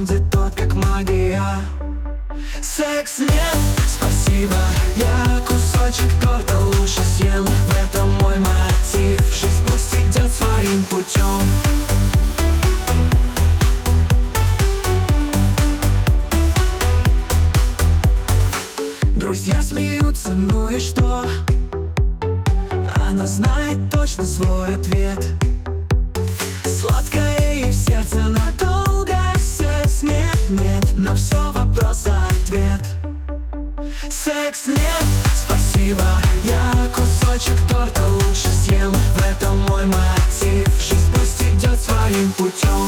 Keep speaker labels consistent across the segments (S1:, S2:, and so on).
S1: секунды тот, как магия. Секс нет, спасибо, я кусочек торта лучше съем. В этом мой мотив, жизнь пусть идет своим путем. Друзья смеются, ну и что? Она знает точно свой ответ. Сладкое и в сердце надолго. Секс нет, нет, на все вопрос-ответ. Секс нет, спасибо, я кусочек торта лучше съем. В этом мой мотив, жизнь пусть идет своим путем.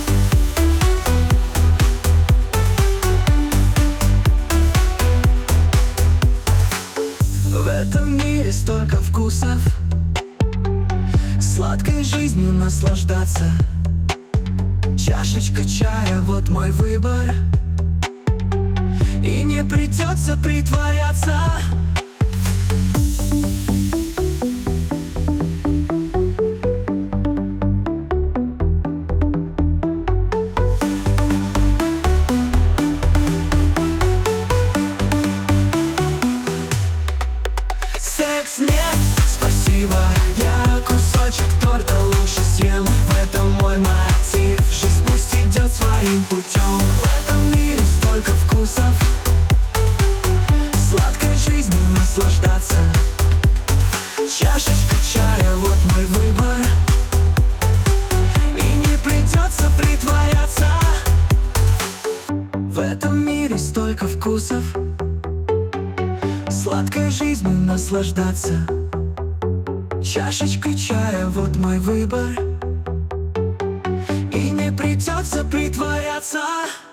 S1: В этом мире столько вкусов, сладкой жизнью наслаждаться. Чашечка чая, вот мой выбор, и не придется притворяться. Секс нет, спасибо, я кусочек торта лучше съем. В этом мой мотив, жизнь пусть идет своим путем. В этом мире столько вкусов, сладкой жизнью наслаждаться. Чашечка чая, вот мой выбор, и не придется притворяться. В этом мире столько вкусов, сладкой жизнью наслаждаться. Чашечкой чая, вот мой выбор, и не придется притворяться.